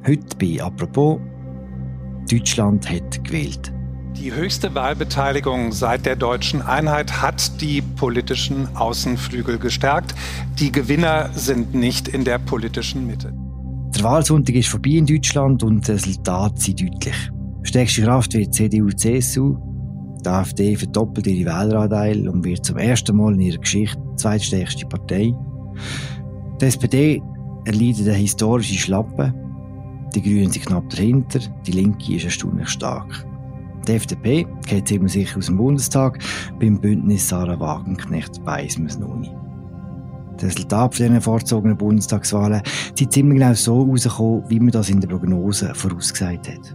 Heute bei «Apropos», Deutschland hat gewählt. Die höchste Wahlbeteiligung seit der deutschen Einheit hat die politischen Außenflügel gestärkt. Die Gewinner sind nicht in der politischen Mitte. Der Wahlsonntag ist vorbei in Deutschland und die Resultate sind deutlich. Stärkste Kraft wird CDU-CSU. Die AfD verdoppelt ihre Wähleranteil und wird zum ersten Mal in ihrer Geschichte die zweitstärkste Partei. Die SPD erleidet eine historische Schlappe. Die Grünen sind knapp dahinter, die Linke ist erstaunlich stark. Die FDP geht ziemlich sicher aus dem Bundestag. Beim Bündnis Sarah Wagenknecht weiss man es noch nicht. Das Resultat dieser vorzogenen Bundestagswahlen sind ziemlich genau so herausgekommen, wie man das in der Prognose vorausgesagt hat.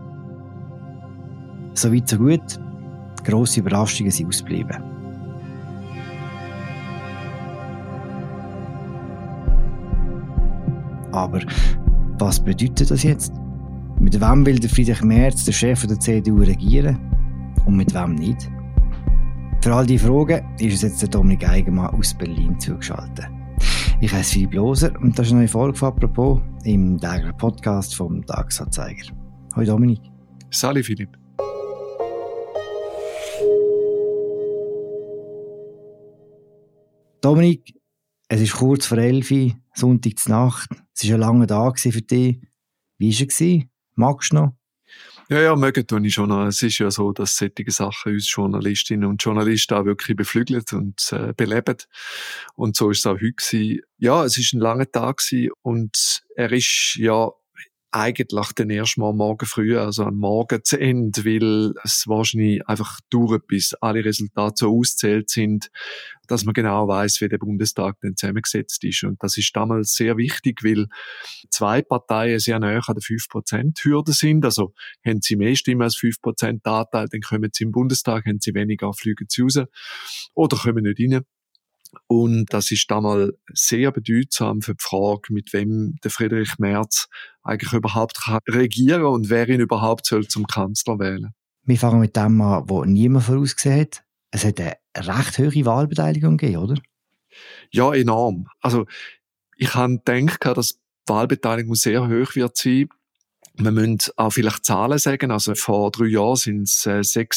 So weit, so gut. Grosse Überraschungen sind ausgeblieben. Aber was bedeutet das jetzt? Mit wem will der Friedrich Merz, der Chef der CDU, regieren? Und mit wem nicht? Für all diese Fragen ist uns jetzt der Dominik Eigenmann aus Berlin zugeschaltet. Ich heiße Philipp Loser und das ist eine neue Folge von «Apropos» im täglichen Podcast vom Tagesanzeiger. Hallo Dominik. Salut Philipp. Dominik, es ist kurz vor 11 Uhr, Sonntag zur Nacht. Es war ein langer Tag für dich. Wie war er? Magst du noch? Ja, mögen tue ich schon noch. Es ist ja so, dass solche Sachen uns Journalistinnen und Journalisten auch wirklich beflügeln und beleben. Und so ist es auch heute gewesen. Ja, es ist ein langer Tag gewesen und er ist ja eigentlich dann erst mal morgen früh, also am Morgen zu Ende, weil es wahrscheinlich einfach dauert, bis alle Resultate so ausgezählt sind, dass man genau weiss, wie der Bundestag dann zusammengesetzt ist. Und das ist damals sehr wichtig, weil zwei Parteien sehr nahe an der 5%-Hürde sind. Also haben sie mehr Stimmen als 5% Anteil, dann kommen sie im Bundestag, haben sie weniger, fliegen sie raus oder kommen nicht rein. Und das ist damals sehr bedeutsam für die Frage, mit wem der Friedrich Merz eigentlich überhaupt regieren kann und wer ihn überhaupt soll zum Kanzler wählen. Wir fangen mit dem an, was niemand vorausgesehen hat. Es hat eine recht hohe Wahlbeteiligung gegeben, oder? Ja, enorm. Also ich habe gedacht, dass die Wahlbeteiligung sehr hoch wird sein. Wir müssen auch vielleicht Zahlen sagen. Also vor 3 Jahren sind es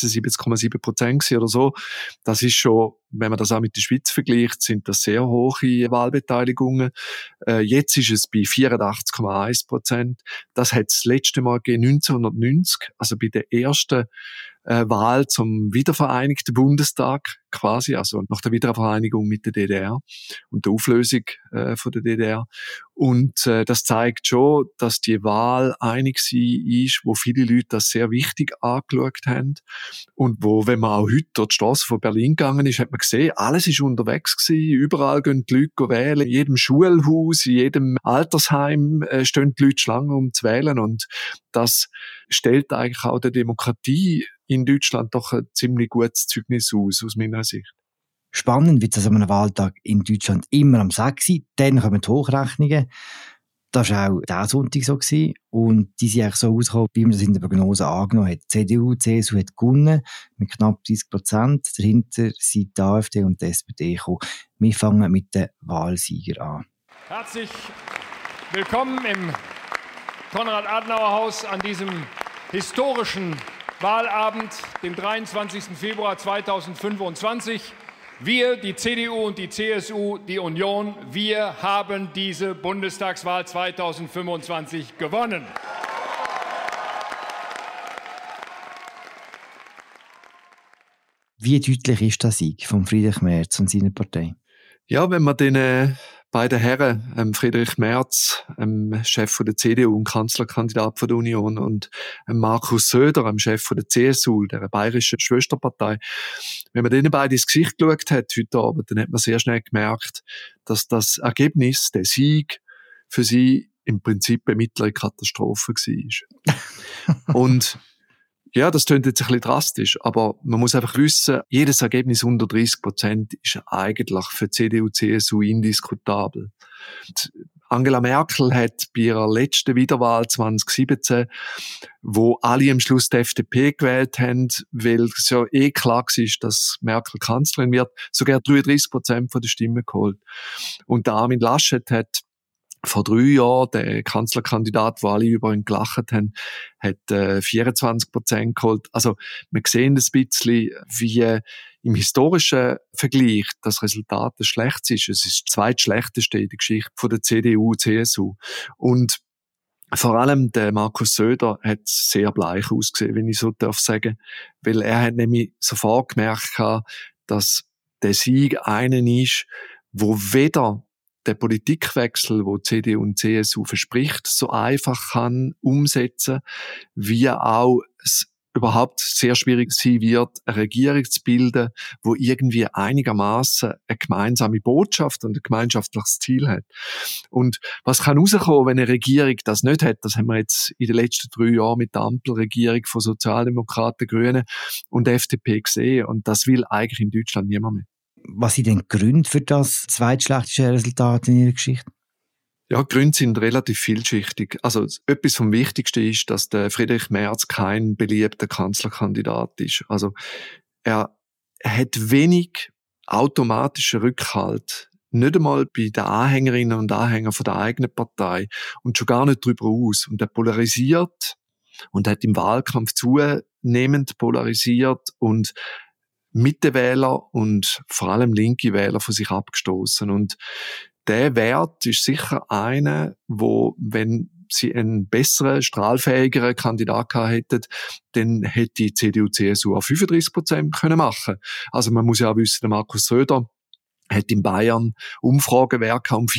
76,7% oder so. Das ist schon, wenn man das auch mit der Schweiz vergleicht, sind das sehr hohe Wahlbeteiligungen. Jetzt ist es bei 84,1%. Das hat das letzte Mal gegeben 1990, also bei der ersten Wahl zum wiedervereinigten Bundestag quasi, also nach der Wiedervereinigung mit der DDR und der Auflösung von der DDR. Und das zeigt schon, dass die Wahl einig ist, wo viele Leute das sehr wichtig angeschaut haben und wo, wenn man auch heute durch die Strasse von Berlin gegangen ist, hat man gesehen, alles ist unterwegs gewesen, überall gehen die Leute wählen, in jedem Schulhaus, in jedem Altersheim stehen die Leute Schlange, um zu wählen, und das stellt eigentlich auch der Demokratie in Deutschland doch ein ziemlich gutes Zeugnis aus meiner Sicht. Spannend wird es an einem Wahltag in Deutschland immer am 6 Uhr, dann kommen die Hochrechnungen. Das war auch dieser Sonntag so gewesen. Und die sind eigentlich so rausgekommen, wie man das in der Prognose angenommen hat. Die CDU, CSU hat gewonnen mit knapp 30%. Dahinter sind die AfD und die SPD gekommen. Wir fangen mit den Wahlsiegern an. Herzlich willkommen im Konrad-Adenauer-Haus an diesem historischen Wahlabend, dem 23. Februar 2025. Wir, die CDU und die CSU, die Union, wir haben diese Bundestagswahl 2025 gewonnen. Wie deutlich ist der Sieg von Friedrich Merz und seiner Partei? Ja, wenn man den beiden Herren, Friedrich Merz, Chef der CDU und Kanzlerkandidat der Union, und Markus Söder, Chef der CSU, der bayerischen Schwesterpartei, wenn man denen beide ins Gesicht geschaut hat heute Abend, dann hat man sehr schnell gemerkt, dass das Ergebnis, der Sieg, für sie im Prinzip eine mittlere Katastrophe war. Und ja, das klingt jetzt ein bisschen drastisch, aber man muss einfach wissen, jedes Ergebnis unter 30% ist eigentlich für CDU, CSU indiskutabel. Und Angela Merkel hat bei ihrer letzten Wiederwahl 2017, wo alle am Schluss die FDP gewählt haben, weil es ja klar war, dass Merkel Kanzlerin wird, sogar 33% von den Stimmen geholt. Und der Armin Laschet hat vor 3 Jahren, der Kanzlerkandidat, wo alle über ihn gelacht haben, hat 24% geholt. Also wir sehen ein bisschen, wie im historischen Vergleich das Resultat das Schlechteste ist. Es ist das zweitschlechteste in der Geschichte von der CDU, CSU. Und vor allem der Markus Söder hat sehr bleich ausgesehen, wenn ich so darf sagen, weil er hat nämlich sofort gemerkt, dass der Sieg einen ist, wo weder der Politikwechsel, wo CDU und CSU verspricht, so einfach kann umsetzen, wie auch es überhaupt sehr schwierig sein wird, eine Regierung zu bilden, wo irgendwie einigermaßen eine gemeinsame Botschaft und ein gemeinschaftliches Ziel hat. Und was kann rauskommen, wenn eine Regierung das nicht hat? Das haben wir jetzt in den letzten 3 Jahren mit der Ampelregierung von Sozialdemokraten, Grünen und FDP gesehen. Und das will eigentlich in Deutschland niemand mehr. Was sind denn die Gründe für das zweitschlechteste Resultat in Ihrer Geschichte? Ja, die Gründe sind relativ vielschichtig. Also etwas vom Wichtigsten ist, dass der Friedrich Merz kein beliebter Kanzlerkandidat ist. Also er hat wenig automatischen Rückhalt, nicht einmal bei den Anhängerinnen und Anhängern von der eigenen Partei und schon gar nicht darüber aus. Und er polarisiert und hat im Wahlkampf zunehmend polarisiert und Mittewähler und vor allem linke Wähler von sich abgestoßen. Und der Wert ist sicher einer, wo, wenn sie einen besseren, strahlfähigeren Kandidat gehabt hätten, dann hätte die CDU-CSU auf 35% können machen. Also man muss ja auch wissen, der Markus Söder hat in Bayern Umfragewerke um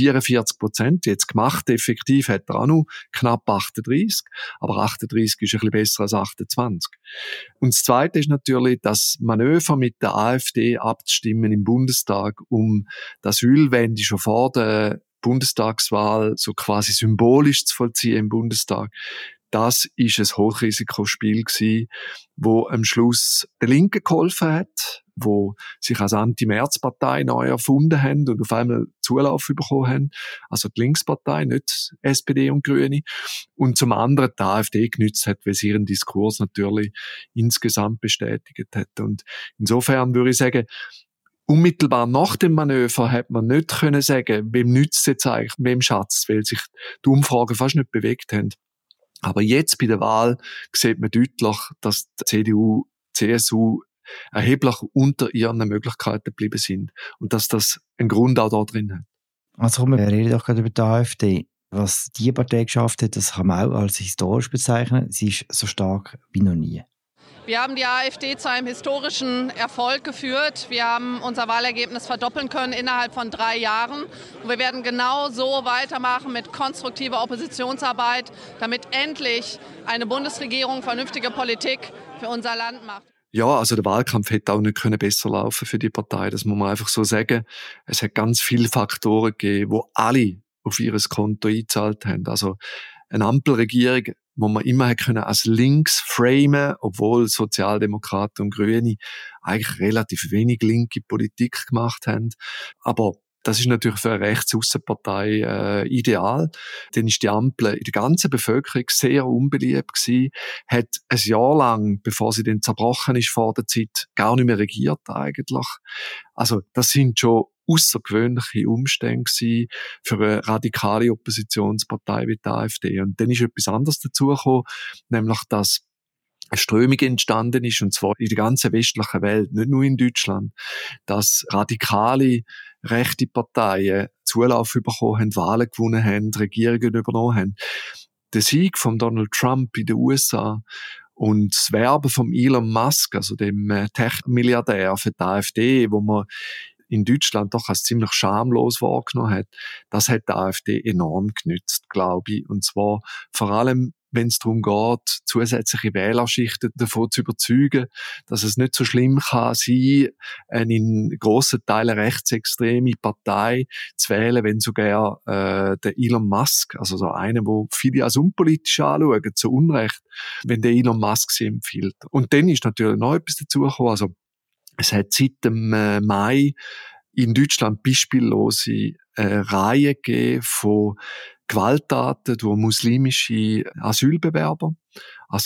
44% jetzt gemacht. Effektiv hat er auch noch knapp 38. Aber 38 ist ein bisschen besser als 28. Und das Zweite ist natürlich, das Manöver mit der AfD abzustimmen im Bundestag, um das Asylwende schon vor der Bundestagswahl so quasi symbolisch zu vollziehen im Bundestag. Das ist ein Hochrisikospiel gewesen, wo am Schluss der Linke geholfen hat, wo sich als Anti-Merz-Partei neu erfunden haben und auf einmal Zulauf bekommen haben. Also die Linkspartei, nicht SPD und Grüne. Und zum anderen die AfD genützt hat, weil sie ihren Diskurs natürlich insgesamt bestätigt hat. Und insofern würde ich sagen, unmittelbar nach dem Manöver hat man nicht können sagen, wem nützt es jetzt eigentlich, wem schatzt, weil sich die Umfragen fast nicht bewegt haben. Aber jetzt bei der Wahl sieht man deutlich, dass die CDU, CSU erheblich unter ihren Möglichkeiten geblieben sind. Und dass das einen Grund auch da drin hat. Also wir reden doch gerade über die AfD. Was die Partei geschafft hat, das kann man auch als historisch bezeichnen. Sie ist so stark wie noch nie. Wir haben die AfD zu einem historischen Erfolg geführt. Wir haben unser Wahlergebnis verdoppeln können innerhalb von 3 Jahren. Und wir werden genau so weitermachen mit konstruktiver Oppositionsarbeit, damit endlich eine Bundesregierung vernünftige Politik für unser Land macht. Ja, also der Wahlkampf hätte auch nicht besser laufen für die Partei. Das muss man einfach so sagen. Es hat ganz viele Faktoren gegeben, wo alle auf ihr Konto eingezahlt haben. Also eine Ampelregierung, wo man immer können als links framen, obwohl Sozialdemokraten und Grüne eigentlich relativ wenig linke Politik gemacht haben. Aber das ist natürlich für eine Rechtsaussenpartei ideal. Dann ist die Ampel in der ganzen Bevölkerung sehr unbeliebt gewesen, hat ein Jahr lang, bevor sie dann zerbrochen ist vor der Zeit, gar nicht mehr regiert eigentlich. Also das sind schon außergewöhnliche Umstände gewesen für eine radikale Oppositionspartei wie die AfD. Und dann ist etwas anderes dazugekommen, nämlich dass eine Strömung entstanden ist, und zwar in der ganzen westlichen Welt, nicht nur in Deutschland, dass radikale rechte Parteien Zulauf bekommen haben, Wahlen gewonnen haben, Regierungen übernommen haben. Der Sieg von Donald Trump in den USA und das Werben von Elon Musk, also dem Tech-Milliardär für die AfD, wo man in Deutschland doch als ziemlich schamlos wahrgenommen hat, das hat die AfD enorm genützt, glaube ich. Und zwar vor allem, wenn es darum geht, zusätzliche Wählerschichten davon zu überzeugen, dass es nicht so schlimm kann sein, eine in grossen Teilen rechtsextreme Partei zu wählen, wenn sogar der Elon Musk, also so einer, wo viele als unpolitisch anschauen, zu Unrecht, wenn der Elon Musk sie empfiehlt. Und dann ist natürlich noch etwas dazugekommen, also es hat seit dem Mai in Deutschland beispiellose Reihe gegeben von Gewalttaten durch muslimische Asylbewerber. Also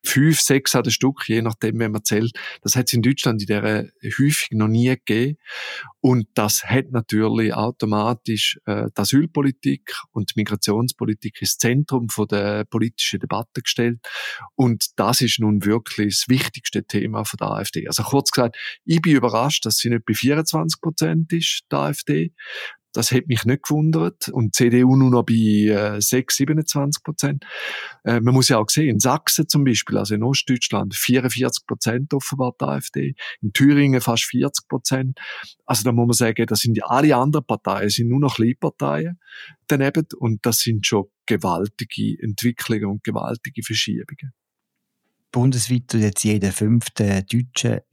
5, 6 an der Stück, je nachdem, wenn man zählt. Das hat es in Deutschland in dieser häufig noch nie gegeben. Und das hat natürlich automatisch die Asylpolitik und die Migrationspolitik ins Zentrum von der politischen Debatte gestellt. Und das ist nun wirklich das wichtigste Thema von der AfD. Also kurz gesagt, ich bin überrascht, dass sie nicht bei 24% ist, die AfD. Das hat mich nicht gewundert. Und die CDU nur noch bei 6, 27%. Man muss ja auch sehen, in Sachsen zum Beispiel, also in Ostdeutschland, 44% offenbar die AfD. In Thüringen fast 40%. Also da muss man sagen, das sind alle anderen Parteien, sind nur noch Kleinparteien daneben. Und das sind schon gewaltige Entwicklungen und gewaltige Verschiebungen. Bundesweit tut jetzt jede fünfte Deutsche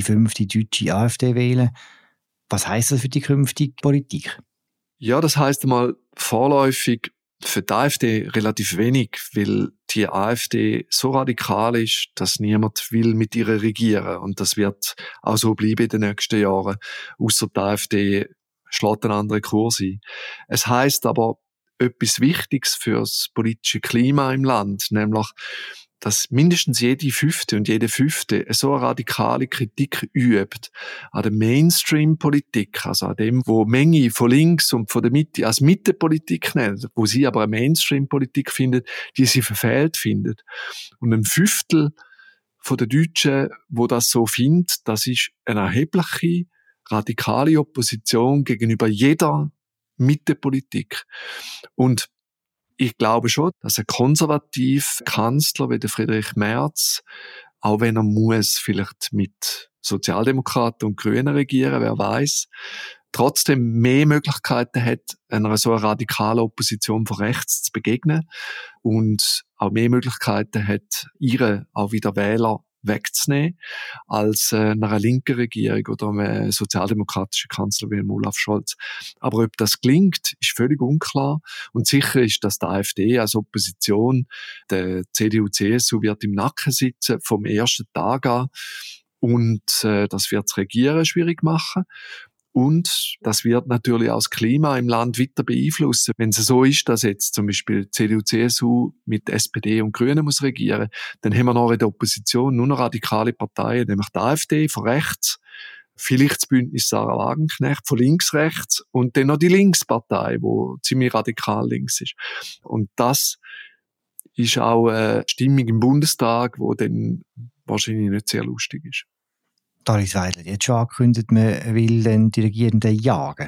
AfD wählen. Was heisst das für die künftige Politik? Ja, das heisst einmal vorläufig für die AfD relativ wenig, weil die AfD so radikal ist, dass niemand will mit ihr regieren. Und das wird auch so bleiben in den nächsten Jahren. Ausser die AfD schlägt einen anderen Kurs ein. Es heisst aber etwas Wichtiges für das politische Klima im Land, nämlich dass mindestens jede Fünfte und jede Fünfte so eine radikale Kritik übt an der Mainstream-Politik, also an dem, wo Menge von links und von der Mitte als Mittepolitik nennen, wo sie aber eine Mainstream-Politik findet, die sie verfehlt findet. Und ein Fünftel von den Deutschen, wo das so findet, das ist eine erhebliche, radikale Opposition gegenüber jeder Mittepolitik. Und ich glaube schon, dass ein konservativer Kanzler wie der Friedrich Merz, auch wenn er muss vielleicht mit Sozialdemokraten und Grünen regieren, wer weiß, trotzdem mehr Möglichkeiten hat, einer so radikalen Opposition von rechts zu begegnen und auch mehr Möglichkeiten hat, ihre auch wieder Wähler wegzunehmen, als einer linken Regierung oder einem sozialdemokratischen Kanzler wie Olaf Scholz. Aber ob das gelingt, ist völlig unklar. Und sicher ist, dass die AfD als Opposition der CDU, CSU wird im Nacken sitzen vom ersten Tag an. Und das wird das Regieren schwierig machen. Und das wird natürlich auch das Klima im Land weiter beeinflussen. Wenn es so ist, dass jetzt zum Beispiel CDU, CSU mit SPD und Grünen muss regieren, dann haben wir noch in der Opposition nur noch radikale Parteien, nämlich die AfD von rechts, vielleicht das Bündnis Sarah Wagenknecht von links rechts und dann noch die Linkspartei, wo ziemlich radikal links ist. Und das ist auch eine Stimmung im Bundestag, wo dann wahrscheinlich nicht sehr lustig ist. Alice Weidler hat jetzt schon angekündigt, man will dann die Regierenden jagen.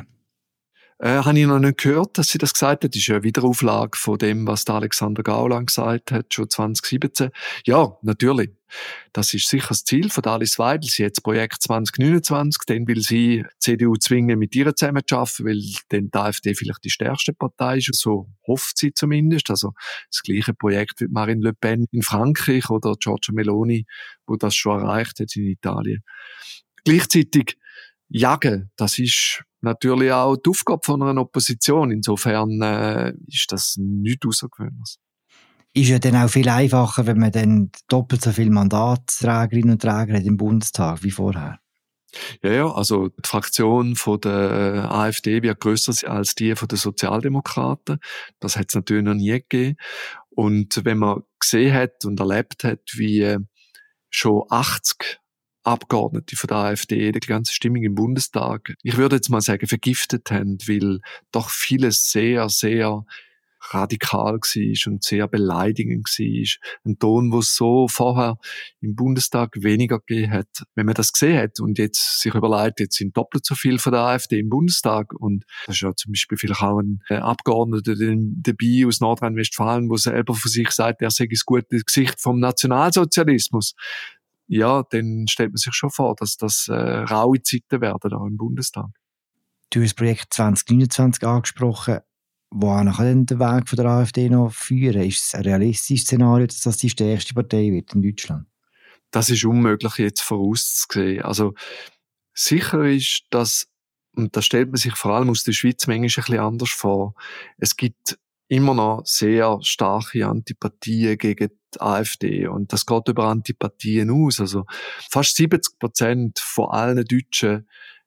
Habe ich noch nicht gehört, dass sie das gesagt hat. Das ist eine Wiederauflage von dem, was Alexander Gauland gesagt hat, schon 2017. Ja, natürlich. Das ist sicher das Ziel von Alice Weidel. Sie hat das Projekt 2029, dann will sie die CDU zwingen, mit ihr zusammenzuarbeiten, weil dann die AfD vielleicht die stärkste Partei ist. So hofft sie zumindest. Also das gleiche Projekt wie Marine Le Pen in Frankreich oder Giorgia Meloni, wo das schon erreicht hat in Italien. Gleichzeitig jagen, das ist natürlich auch die Aufgabe von einer Opposition. Insofern ist das nichts Außergewöhnliches. Ist ja dann auch viel einfacher, wenn man dann doppelt so viele Mandatsträgerinnen und Träger hat im Bundestag wie vorher. Ja, also die Fraktion von der AfD wird grösser als die von den Sozialdemokraten. Das hat es natürlich noch nie gegeben. Und wenn man gesehen hat und erlebt hat, wie schon 80 Abgeordnete von der AfD die ganze Stimmung im Bundestag, ich würde jetzt mal sagen, vergiftet haben, weil doch vieles sehr, sehr radikal war und sehr beleidigend war. Ein Ton, wo es so vorher im Bundestag weniger gegeben hat. Wenn man das gesehen hat und jetzt sich überlegt, jetzt sind doppelt so viel von der AfD im Bundestag und da ist ja zum Beispiel vielleicht auch ein Abgeordneter dabei aus Nordrhein-Westfalen, der selber von sich sagt, er sei das gute Gesicht vom Nationalsozialismus. Ja, dann stellt man sich schon vor, dass das raue Zeiten werden auch im Bundestag. Du hast das Projekt 2029 angesprochen. Wohin kann denn der Weg von der AfD noch führen? Ist es ein realistisches Szenario, dass das die stärkste Partei wird in Deutschland? Das ist unmöglich jetzt vorauszusehen. Also sicher ist, dass, und das stellt man sich vor allem aus der Schweiz manchmal ein bisschen anders vor, es gibt immer noch sehr starke Antipathien gegen die AfD. Und das geht über Antipathien aus. Also fast 70% von allen Deutschen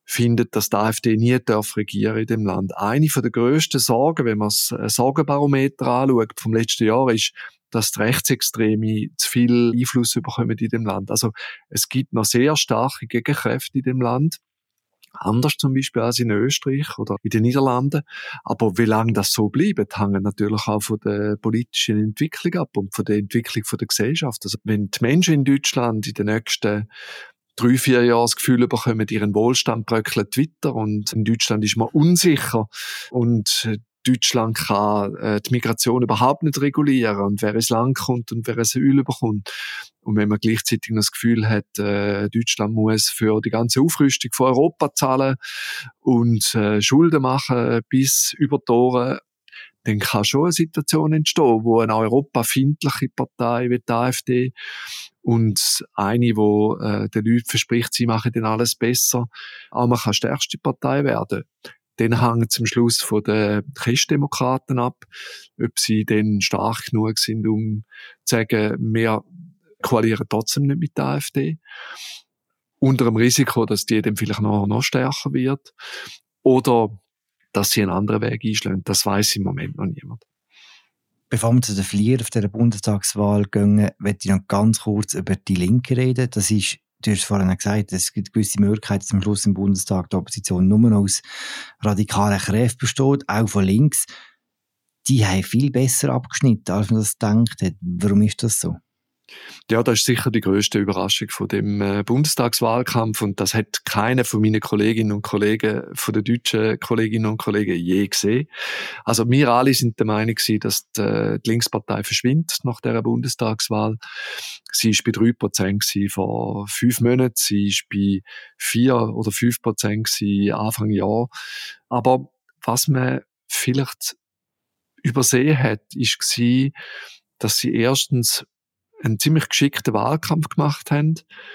findet, dass die AfD nie regieren in dem Land. Eine der grössten Sorgen, wenn man das Sorgenbarometer anschaut vom letzten Jahr, ist, dass die Rechtsextreme zu viel Einfluss bekommen in dem Land. Also es gibt noch sehr starke Gegenkräfte in dem Land. Anders zum Beispiel als in Österreich oder in den Niederlanden. Aber wie lange das so bleibt, hängt natürlich auch von der politischen Entwicklung ab und von der Entwicklung der Gesellschaft. Also wenn die Menschen in Deutschland in den nächsten 3-4 Jahren das Gefühl bekommen, ihren Wohlstand bröckelt weiter und in Deutschland ist man unsicher und Deutschland kann die Migration überhaupt nicht regulieren und wer ins Land kommt und wer ein Asyl bekommt. Und wenn man gleichzeitig das Gefühl hat, Deutschland muss für die ganze Aufrüstung von Europa zahlen und Schulden machen bis über die Ohren, dann kann schon eine Situation entstehen, wo eine europafeindliche Partei wie die AfD und eine, wo den Leuten verspricht, sie machen dann alles besser, auch man kann stärkste Partei werden. Dann hängt es am Schluss von den Christdemokraten ab, ob sie dann stark genug sind, um zu sagen, wir koalieren trotzdem nicht mit der AfD. Unter dem Risiko, dass die dann vielleicht noch stärker wird. Oder dass sie einen anderen Weg einschlagen. Das weiss im Moment noch niemand. Bevor wir zu den Verlierern auf dieser Bundestagswahl gehen, möchte ich noch ganz kurz über die Linke reden. Das ist, du hast vorhin gesagt, es gibt gewisse Möglichkeiten, dass am Schluss im Bundestag die Opposition nur noch aus radikalen Kräften besteht, auch von links. Die haben viel besser abgeschnitten, als man das gedacht hat. Warum ist das so? Ja, das ist sicher die grösste Überraschung von dem Bundestagswahlkampf und das hat keiner von meinen Kolleginnen und Kollegen, von den deutschen Kolleginnen und Kollegen je gesehen. Also wir alle sind der Meinung gewesen, dass die Linkspartei verschwindet nach dieser Bundestagswahl. Sie ist bei 3% vor 5 Monaten, sie ist bei 4 oder 5% Anfang Jahr. Aber was man vielleicht übersehen hat, war, dass sie erstens einen ziemlich geschickten Wahlkampf gemacht haben.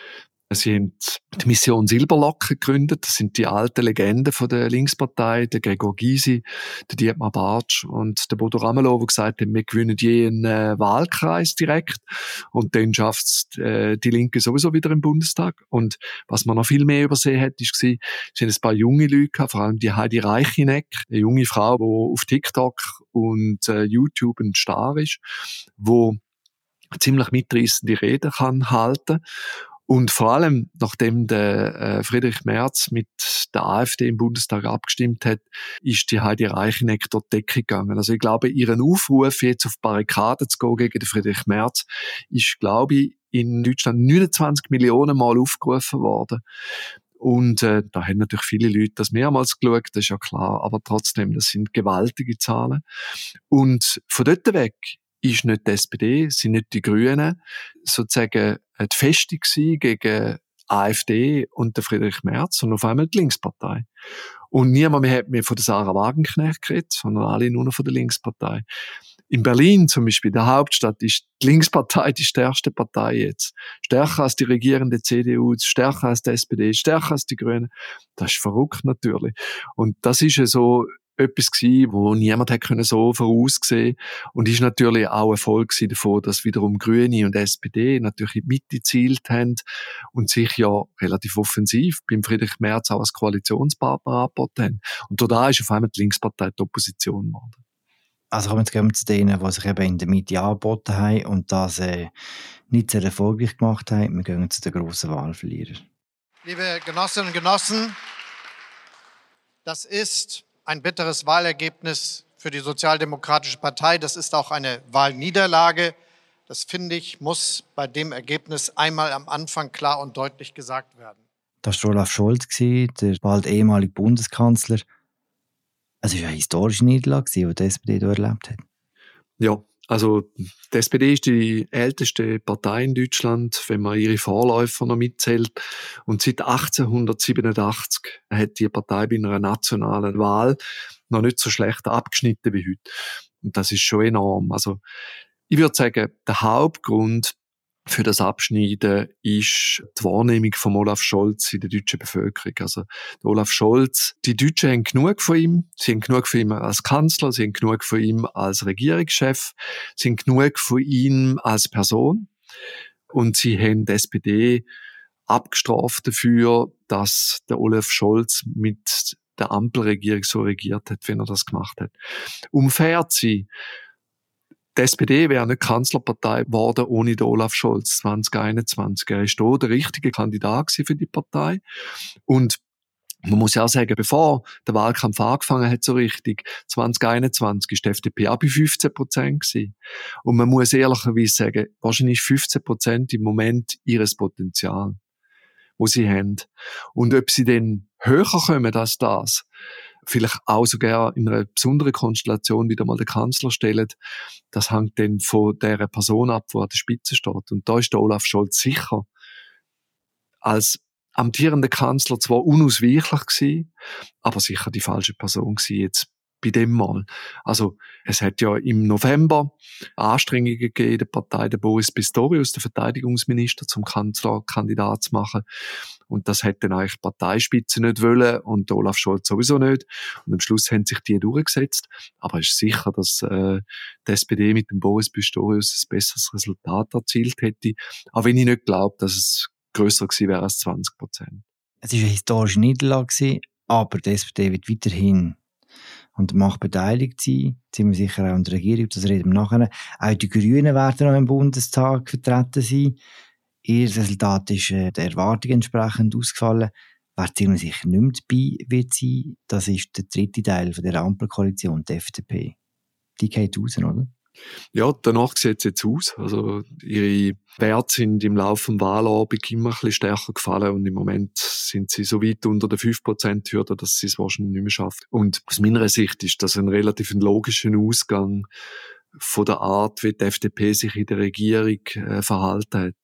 Sie haben die Mission Silberlocken gegründet. Das sind die alten Legenden von der Linkspartei, der Gregor Gysi, der Dietmar Bartsch und der Bodo Ramelow, die gesagt haben, wir gewinnen jeden Wahlkreis direkt und dann schafft es die Linke sowieso wieder im Bundestag. Und was man noch viel mehr übersehen hat, ist, es sind ein paar junge Leute gehabt, vor allem die Heidi Reichineck, eine junge Frau, die auf TikTok und YouTube ein Star ist, die ziemlich mitreissende Reden kann halten. Und vor allem, nachdem der Friedrich Merz mit der AfD im Bundestag abgestimmt hat, ist die Heidi Reichineck dort die Decke gegangen. Also ich glaube, ihren Aufruf, jetzt auf Barrikaden zu gehen gegen den Friedrich Merz, ist, glaube ich, in Deutschland 29 Millionen Mal aufgerufen worden. Und da haben natürlich viele Leute das mehrmals geschaut, das ist ja klar, aber trotzdem, das sind gewaltige Zahlen. Und von dort weg ist nicht die SPD, sind nicht die Grünen sozusagen die Festung gegen AfD und den Friedrich Merz, sondern auf einmal die Linkspartei. Und niemand mehr hat mehr von der Sarah Wagenknecht geredet, sondern alle nur noch von der Linkspartei. In Berlin zum Beispiel, der Hauptstadt, ist die Linkspartei die stärkste Partei jetzt. Stärker als die regierende CDU, stärker als die SPD, stärker als die Grünen. Das ist verrückt natürlich. Und das ist ja so etwas gewesen, wo niemand hätte so voraussehen können. Und ist natürlich auch ein Erfolg davon, dass wiederum Grüne und SPD natürlich in die Mitte gezielt haben und sich ja relativ offensiv beim Friedrich Merz auch als Koalitionspartner angeboten haben. Und da ist auf einmal die Linkspartei die Opposition geworden. Also kommen wir zu denen, die sich eben in der Mitte angeboten haben und das nicht sehr erfolgreich gemacht haben. Wir gehen zu den grossen Wahlverlierern. Liebe Genossinnen und Genossen, das ist ein bitteres Wahlergebnis für die Sozialdemokratische Partei. Das ist auch eine Wahlniederlage. Das, finde ich, muss bei dem Ergebnis einmal am Anfang klar und deutlich gesagt werden. Das war Olaf Scholz, der bald ehemalige Bundeskanzler. Es war eine historische Niederlage, die die SPD hier erlebt hat. Ja, also die SPD ist die älteste Partei in Deutschland, wenn man ihre Vorläufer noch mitzählt. Und seit 1887 hat die Partei bei einer nationalen Wahl noch nicht so schlecht abgeschnitten wie heute. Und das ist schon enorm. Also ich würde sagen, der Hauptgrund für das Abschneiden ist die Wahrnehmung von Olaf Scholz in der deutschen Bevölkerung. Also der Olaf Scholz, die Deutschen haben genug von ihm. Sie haben genug von ihm als Kanzler, sie haben genug von ihm als Regierungschef, sie haben genug von ihm als Person. Und sie haben die SPD abgestraft dafür, dass der Olaf Scholz mit der Ampelregierung so regiert hat, wenn er das gemacht hat. Um fair zu sein, die SPD wäre nicht Kanzlerpartei geworden ohne den Olaf Scholz 2021. Er ist hier der richtige Kandidat für die Partei. Und man muss ja auch sagen, bevor der Wahlkampf angefangen hat, so richtig, 2021 ist die FDP auch bei 15% gewesen. Und man muss ehrlicherweise sagen, wahrscheinlich ist 15% im Moment ihres Potenzial, wo sie haben. Und ob sie dann höher kommen als das, vielleicht auch sogar in einer besonderen Konstellation wieder mal den Kanzler stellen, das hängt dann von der Person ab, die an der Spitze steht. Und da ist der Olaf Scholz sicher als amtierender Kanzler zwar unausweichlich gewesen, aber sicher die falsche Person gewesen jetzt bei dem Mal. Also, es hat ja im November Anstrengungen gegeben in der Partei, den Boris Pistorius, den Verteidigungsminister, zum Kanzlerkandidat zu machen. Und das hätte dann eigentlich die Parteispitze nicht wollen und Olaf Scholz sowieso nicht. Und am Schluss haben sich die durchgesetzt. Aber es ist sicher, dass die SPD mit dem Boris Pistorius ein besseres Resultat erzielt hätte. Auch wenn ich nicht glaube, dass es grösser gewesen wäre als 20%. Es war eine historische Niederlage, aber die SPD wird weiterhin an der Macht beteiligt sein, ziemlich sicher auch an der Regierung, das reden wir nachher. Auch die Grünen werden noch im Bundestag vertreten sein. Ihr Resultat ist der Erwartung entsprechend ausgefallen. Wer ziemlich sicher nicht mehr dabei wird sein, das ist der dritte Teil von der Ampelkoalition, die FDP. Die geht raus, oder? Ja, danach sieht es jetzt aus. Also, ihre Werte sind im Laufe des Wahlabends immer ein bisschen stärker gefallen und im Moment sind sie so weit unter der 5%-Hürde, dass sie es wahrscheinlich nicht mehr schafft. Und aus meiner Sicht ist das ein relativ logischer Ausgang von der Art, wie die FDP sich in der Regierung verhalten hat.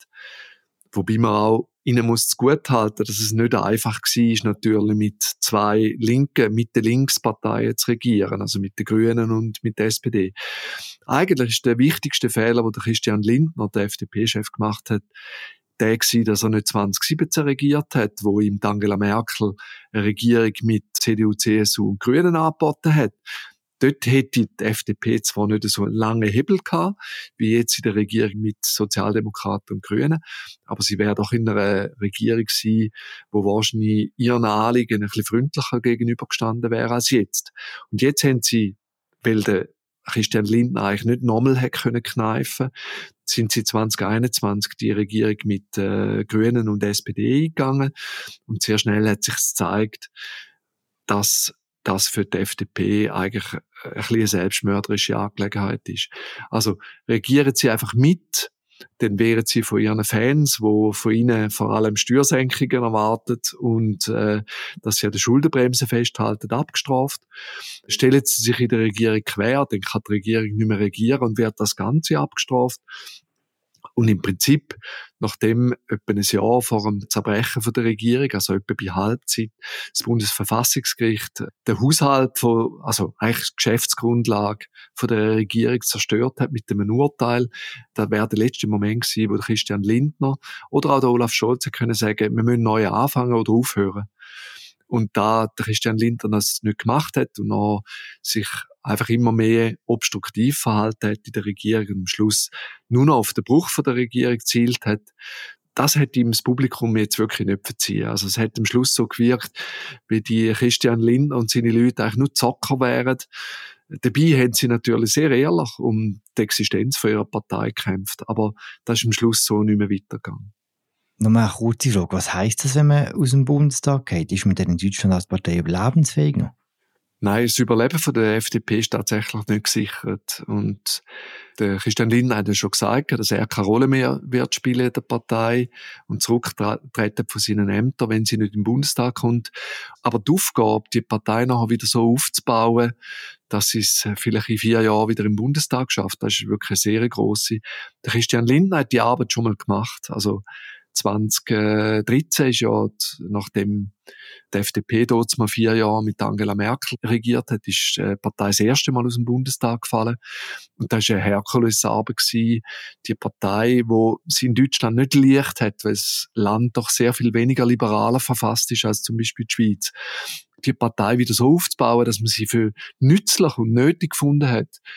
Wobei man auch ihnen muss zugutehalten, dass es nicht einfach war, natürlich mit zwei linken, Mitte-Links-Parteien zu regieren, also mit den Grünen und mit der SPD. Eigentlich ist der wichtigste Fehler, den Christian Lindner, der FDP-Chef, gemacht hat, der war, dass er nicht 2017 regiert hat, wo ihm Angela Merkel eine Regierung mit CDU, CSU und Grünen angeboten hat. Dort hätte die FDP zwar nicht so einen langen Hebel gehabt, wie jetzt in der Regierung mit Sozialdemokraten und Grünen, aber sie wäre doch in einer Regierung gewesen, wo wahrscheinlich ihren Anliegen ein bisschen freundlicher gegenübergestanden wäre als jetzt. Und jetzt haben sie, weil der Christian Lindner eigentlich nicht nochmal hätte kneifen können, sind sie 2021 die Regierung mit Grünen und SPD eingegangen. Und sehr schnell hat sich gezeigt, dass das für die FDP eigentlich ein bisschen eine selbstmörderische Angelegenheit ist. Also regieren sie einfach mit, dann wären sie von ihren Fans, die von ihnen vor allem Steuersenkungen erwartet und dass sie an der Schuldenbremse festhalten, abgestraft. Stellen sie sich in der Regierung quer, dann kann die Regierung nicht mehr regieren und wird das Ganze abgestraft. Und im Prinzip, nachdem etwa ein Jahr vor dem Zerbrechen von der Regierung, also etwa bei Halbzeit, das Bundesverfassungsgericht den Haushalt also eigentlich die Geschäftsgrundlage von der Regierung zerstört hat mit einem Urteil, da wäre der letzte Moment gewesen, wo der Christian Lindner oder auch der Olaf Scholz können sagen, wir müssen neu anfangen oder aufhören. Und da der Christian Lindner das nicht gemacht hat und noch sich einfach immer mehr obstruktiv verhalten hat in der Regierung und am Schluss nur noch auf den Bruch von der Regierung gezielt hat, das hat ihm das Publikum jetzt wirklich nicht verziehen. Also es hat am Schluss so gewirkt, wie die Christian Lindner und seine Leute eigentlich nur Zocker wären. Dabei haben sie natürlich sehr ehrlich um die Existenz von ihrer Partei gekämpft, aber das ist am Schluss so nicht mehr weitergegangen. Nochmal eine kurze Frage. Was heisst das, wenn man aus dem Bundestag geht? Ist man denn in Deutschland als Partei überlebensfähig noch? Nein, das Überleben von der FDP ist tatsächlich nicht gesichert. Und der Christian Lindner hat ja schon gesagt, dass er keine Rolle mehr wird spielen in der Partei und zurücktreten von seinen Ämtern, wenn sie nicht im Bundestag kommt. Aber die Aufgabe, die Partei nachher wieder so aufzubauen, dass sie es vielleicht in 4 Jahren wieder im Bundestag schafft, das ist wirklich eine sehr grosse. Der Christian Lindner hat die Arbeit schon mal gemacht. Also 2013 ist ja, nachdem die FDP dort mal 4 Jahre mit Angela Merkel regiert hat, ist die Partei das erste Mal aus dem Bundestag gefallen. Und das war eine Herkulesarbeit gewesen. Die Partei, die sie in Deutschland nicht leicht hat, weil das Land doch sehr viel weniger liberaler verfasst ist als zum Beispiel die Schweiz. Die Partei wieder so aufzubauen, dass man sie für nützlich und nötig gefunden hat,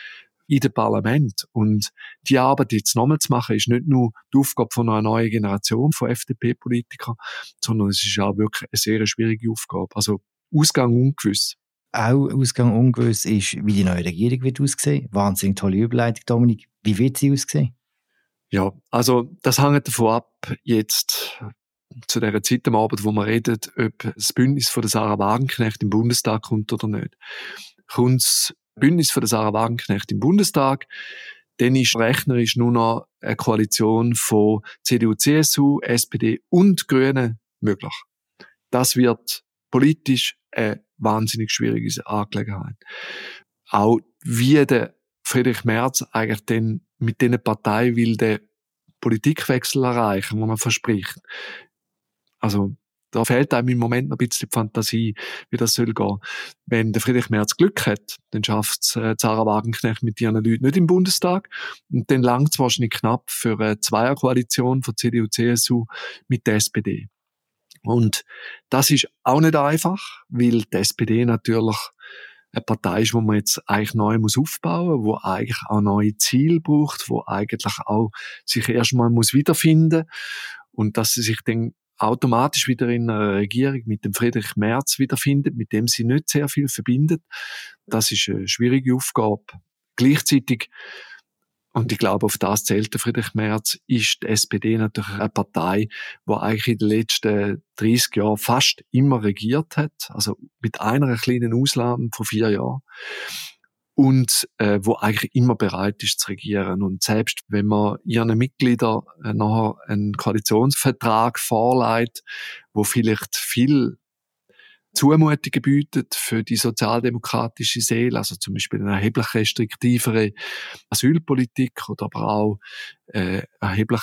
in dem Parlament. Und die Arbeit jetzt nochmal zu machen, ist nicht nur die Aufgabe von einer neuen Generation von FDP-Politikern, sondern es ist auch wirklich eine sehr schwierige Aufgabe. Also Ausgang ungewiss. Auch Ausgang ungewiss ist, wie die neue Regierung wird aussehen. Wahnsinnig tolle Überleitung, Dominik. Wie wird sie aussehen? Ja, also das hängt davon ab, jetzt zu dieser Zeit am Abend, wo wir reden, ob das Bündnis von der Sarah Wagenknecht im Bundestag kommt oder nicht. Kommt das Bündnis von der Sarah Wagenknecht im Bundestag, dann ist rechnerisch nur noch eine Koalition von CDU, CSU, SPD und Grünen möglich. Das wird politisch eine wahnsinnig schwierige Angelegenheit. Auch wie der Friedrich Merz eigentlich dann mit diesen Parteien will den Politikwechsel erreichen, den man verspricht. Also, da fehlt einem im Moment noch ein bisschen die Fantasie, wie das soll gehen. Wenn der Friedrich Merz Glück hat, dann schafft es Sarah Wagenknecht mit ihren Leuten nicht im Bundestag. Und dann langt es wahrscheinlich knapp für eine Zweierkoalition von CDU, CSU mit der SPD. Und das ist auch nicht einfach, weil die SPD natürlich eine Partei ist, wo man jetzt eigentlich neu muss aufbauen, wo eigentlich auch neue Ziele braucht, wo eigentlich auch sich erstmal muss wiederfinden und dass sie sich dann automatisch wieder in einer Regierung mit dem Friedrich Merz wiederfindet, mit dem sie nicht sehr viel verbindet. Das ist eine schwierige Aufgabe. Gleichzeitig, und ich glaube, auf das zählt der Friedrich Merz, ist die SPD natürlich eine Partei, die eigentlich in den letzten 30 Jahren fast immer regiert hat, also mit einer kleinen Ausnahme von 4 Jahren. Und wo eigentlich immer bereit ist zu regieren. Und selbst wenn man ihren Mitgliedern nachher einen Koalitionsvertrag vorlegt, wo vielleicht viel Zumutungen bietet für die sozialdemokratische Seele, also zum Beispiel eine erheblich restriktivere Asylpolitik oder aber auch erheblich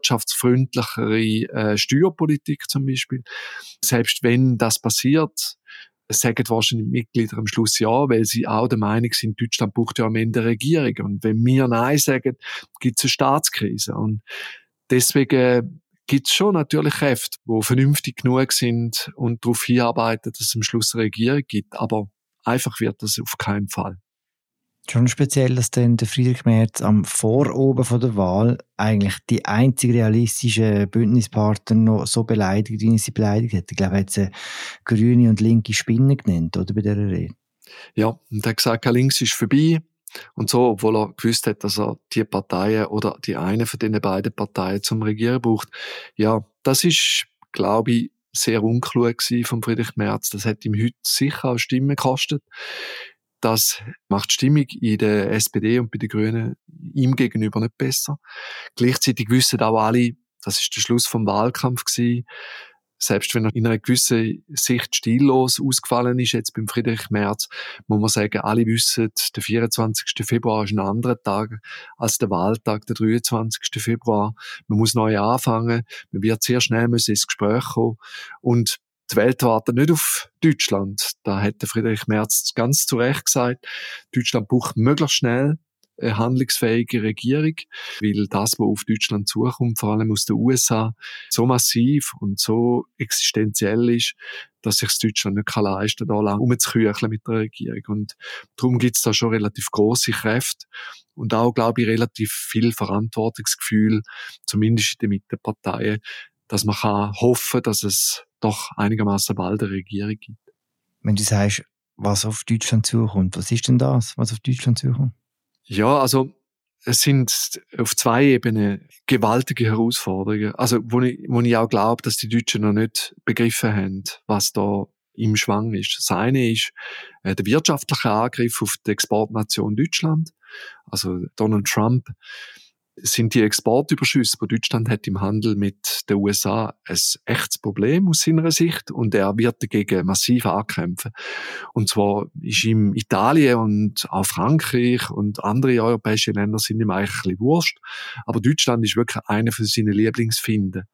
wirtschaftsfreundlichere Steuerpolitik zum Beispiel. Selbst wenn das passiert, sagen wahrscheinlich die Mitglieder am Schluss ja, weil sie auch der Meinung sind, Deutschland braucht ja am Ende eine Regierung. Und wenn wir Nein sagen, gibt es eine Staatskrise. Und deswegen gibt es schon natürlich Kräfte, die vernünftig genug sind und darauf hinarbeiten, dass es am Schluss eine Regierung gibt. Aber einfach wird das auf keinen Fall. Schon speziell, dass dann der Friedrich Merz am Voroben von der Wahl eigentlich die einzige realistische Bündnispartner noch so beleidigt, wie er sie beleidigt hat. Ich glaube, er hat sie grüne und linke Spinne genannt, oder, bei dieser Rede? Ja, und er hat gesagt, links ist vorbei. Und so, obwohl er gewusst hat, dass er die Parteien oder die eine von den beiden Parteien zum Regieren braucht. Ja, das ist, glaube ich, sehr unklug gewesen von Friedrich Merz. Das hat ihm heute sicher auch Stimmen gekostet. Das macht die Stimmung in der SPD und bei den Grünen ihm gegenüber nicht besser. Gleichzeitig wissen auch alle, das ist der Schluss vom Wahlkampf gewesen, selbst wenn er in einer gewissen Sicht stillos ausgefallen ist, jetzt beim Friedrich Merz, muss man sagen, alle wissen, der 24. Februar ist ein anderer Tag als der Wahltag, der 23. Februar. Man muss neu anfangen, man wird sehr schnell ins Gespräch kommen und die Welt wartet nicht auf Deutschland. Da hat der Friedrich Merz ganz zu Recht gesagt, Deutschland braucht möglichst schnell eine handlungsfähige Regierung, weil das, was auf Deutschland zukommt, vor allem aus den USA, so massiv und so existenziell ist, dass sich Deutschland nicht leisten kann, da lang rumzukücheln mit der Regierung. Und darum gibt es da schon relativ grosse Kräfte und auch, glaube ich, relativ viel Verantwortungsgefühl, zumindest in den Mitteparteien, dass man kann hoffen, dass es doch einigermaßen bald eine Regierung gibt. Wenn du sagst, was auf Deutschland zukommt, was ist denn das, was auf Deutschland zukommt? Ja, also es sind auf 2 Ebenen gewaltige Herausforderungen. Also wo ich auch glaube, dass die Deutschen noch nicht begriffen haben, was da im Schwang ist. Das eine ist der wirtschaftliche Angriff auf die Exportnation Deutschland. Also Donald Trump sind die Exportüberschüsse, die Deutschland hat im Handel mit den USA, ein echtes Problem aus seiner Sicht und er wird dagegen massiv ankämpfen. Und zwar ist ihm Italien und auch Frankreich und andere europäische Länder sind ihm eigentlich ein bisschen wurscht, aber Deutschland ist wirklich einer von seinen Lieblingsfinden.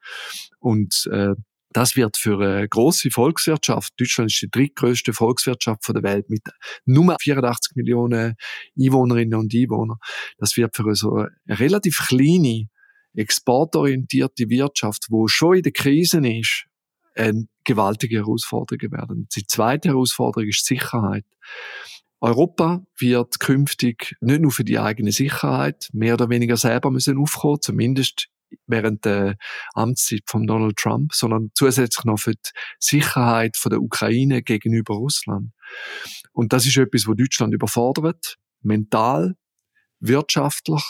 Und das wird für eine grosse Volkswirtschaft, Deutschland ist die drittgrößte Volkswirtschaft der Welt mit nur 84 Millionen Einwohnerinnen und Einwohnern. Das wird für so eine relativ kleine, exportorientierte Wirtschaft, wo schon in der Krise ist, eine gewaltige Herausforderung werden. Die zweite Herausforderung ist Sicherheit. Europa wird künftig nicht nur für die eigene Sicherheit mehr oder weniger selber müssen aufkommen, zumindest während der Amtszeit von Donald Trump, sondern zusätzlich noch für die Sicherheit von der Ukraine gegenüber Russland. Und das ist etwas, wo Deutschland überfordert, mental, wirtschaftlich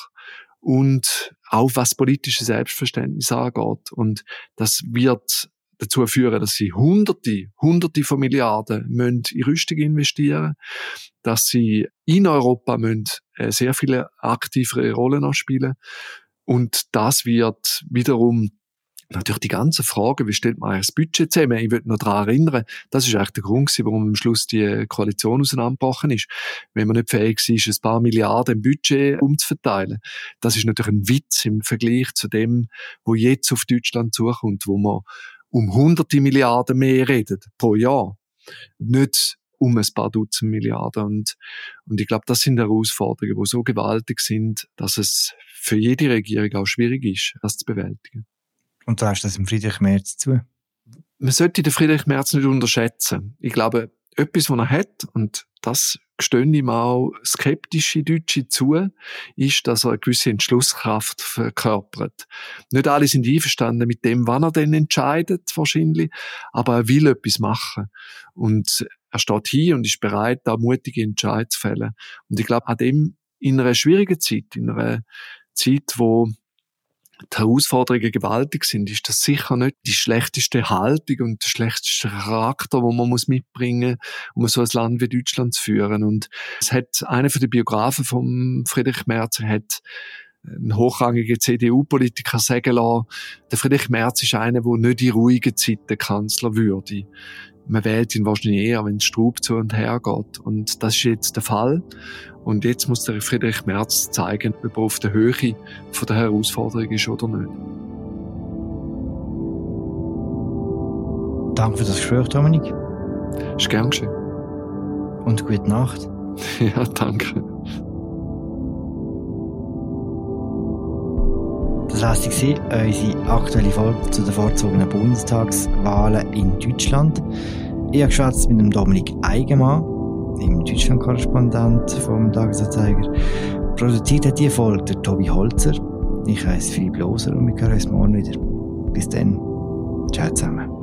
und auch was politische Selbstverständnis angeht. Und das wird dazu führen, dass sie Hunderte von Milliarden in Rüstung investieren, dass sie in Europa sehr viele aktivere Rollen noch spielen. Und das wird wiederum natürlich die ganzen Fragen, wie stellt man eigentlich das Budget zusammen? Ich würde noch daran erinnern, das ist eigentlich der Grund, warum am Schluss die Koalition auseinandergebrochen ist. Wenn man nicht fähig ist, ein paar Milliarden im Budget umzuverteilen. Das ist natürlich ein Witz im Vergleich zu dem, wo jetzt auf Deutschland zukommt, wo man um hunderte Milliarden mehr redet pro Jahr. Nicht um ein paar Dutzend Milliarden. Und ich glaube, das sind Herausforderungen, die so gewaltig sind, dass es für jede Regierung auch schwierig ist, das zu bewältigen. Und da hast du das im Friedrich Merz zu? Man sollte den Friedrich Merz nicht unterschätzen. Ich glaube, etwas, was er hat, und das gestehen ihm auch skeptische Deutsche zu, ist, dass er eine gewisse Entschlusskraft verkörpert. Nicht alle sind einverstanden mit dem, wann er denn entscheidet, wahrscheinlich, aber er will etwas machen. Und er steht hier und ist bereit, da mutige Entscheidungen zu fällen. Und ich glaube, an dem, in einer schwierigen Zeit, in einer Zeit, wo die Herausforderungen gewaltig sind, ist das sicher nicht die schlechteste Haltung und der schlechteste Charakter, den man mitbringen muss, um so ein Land wie Deutschland zu führen. Und es hat einer von den Biografen von Friedrich Merz hat ein hochrangiger CDU-Politiker sagen lassen, der Friedrich Merz ist einer, der nicht in ruhigen Zeiten Kanzler würde. Man wählt ihn wahrscheinlich eher, wenn es Strub zu und her geht. Und das ist jetzt der Fall. Und jetzt muss der Friedrich Merz zeigen, ob er auf der Höhe von der Herausforderung ist oder nicht. Danke für das Gespräch, Dominik. Ist gern geschehen. Und gute Nacht. Ja, danke. Das war unsere aktuelle Folge zu den vorzogenen Bundestagswahlen in Deutschland. Ich habe geschwätzt mit dem Dominik Eigenmann, dem Deutschland-Korrespondent vom Tagesanzeiger. Produziert hat diese Folge der Tobi Holzer. Ich heiße Philipp Loser und wir hören uns morgen wieder. Bis dann. Ciao zusammen.